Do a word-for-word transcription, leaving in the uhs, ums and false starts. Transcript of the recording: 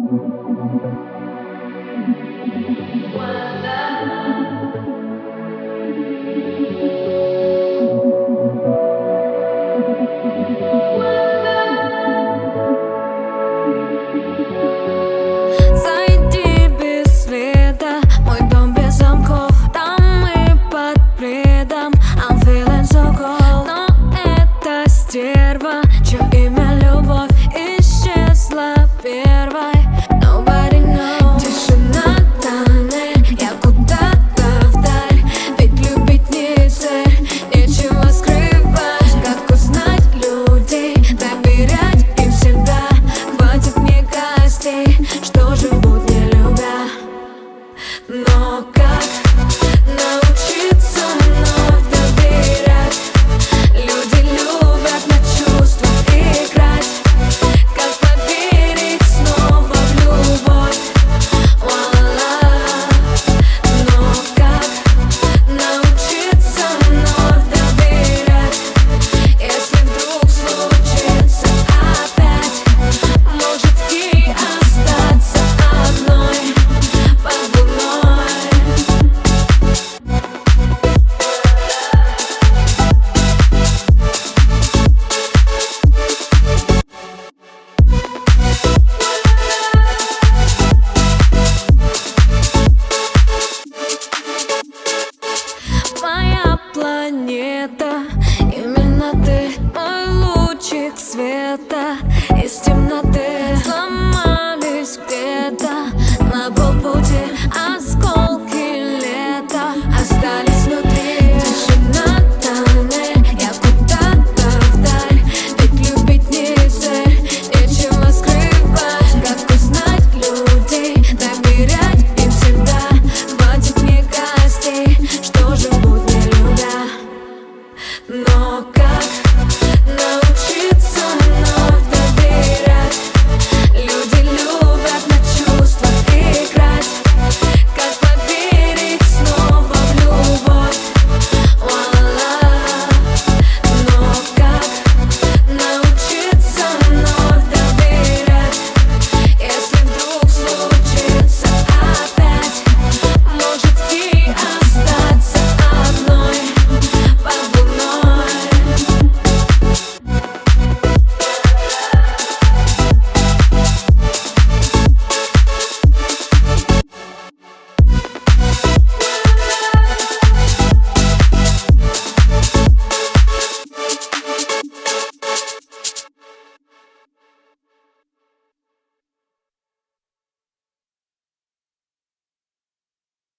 Зайди без следа, мой дом без замков. Там мы под пледом, I'm feeling so cold. Но эта стерва, чье имя любовь, исчезла первой. Nobody knows. Тишина тонет, я куда-то вдаль. Ведь любить не цель, нечего скрывать. Как узнать людей, доверять им всегда. Хватит мне костей, что же